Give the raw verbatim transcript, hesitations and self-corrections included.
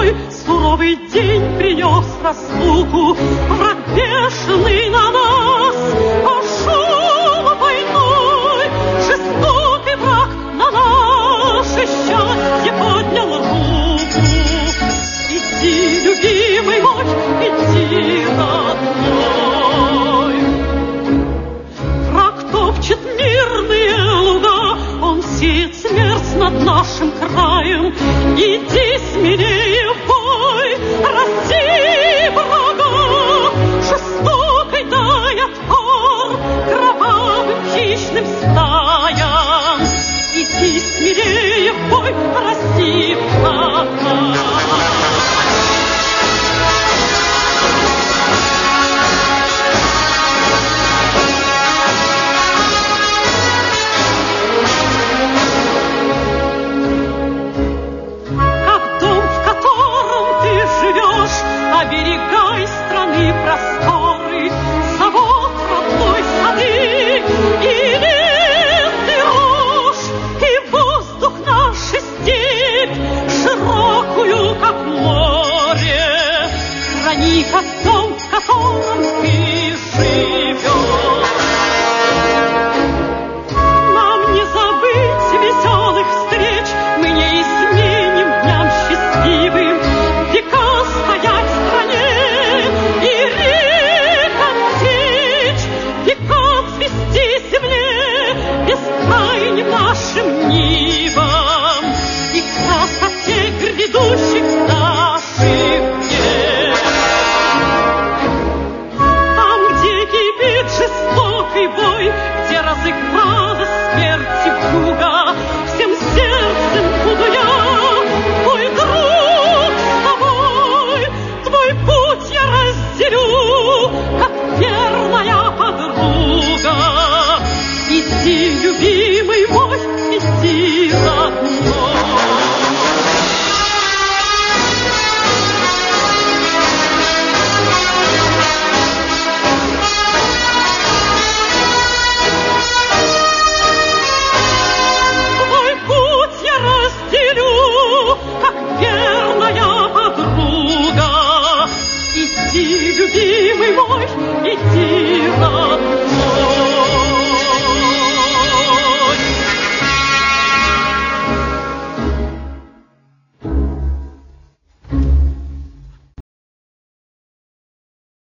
родной, суровый день принес разлуку. Враг бешеный на нас пошел войной, жестокий враг на наше счастье поднял руку. Иди, любимый мой, иди, родной. Враг топчет мирные луга, он сеет смерть над нашим краем. Иди, смелее в бой, рази врага, жестокой дай отпор кровавым хищным стаям. Иди, смелее в бой, рази врага. Оберегай страны просторы, завод родной сады, и лес, и рожь, и воздух нашей степь, широкую, как море. Храни, как дом, в котором ты живешь. Нам не забыть веселых встреч, мы не изменим дням счастливым. Века стоять в стране и рекам течь, века цвести земле, бескрайним нашим нивам и красоте грядущих наших дней. Там, где кипит жестокий бой, где разыграла смерть и вьюга, всем сердцем буду я, твой друг, с тобой. Твой путь я разделю, как верная подруга. Иди, любимый мой, иди, родной. Иди, любимый мой, иди, родной.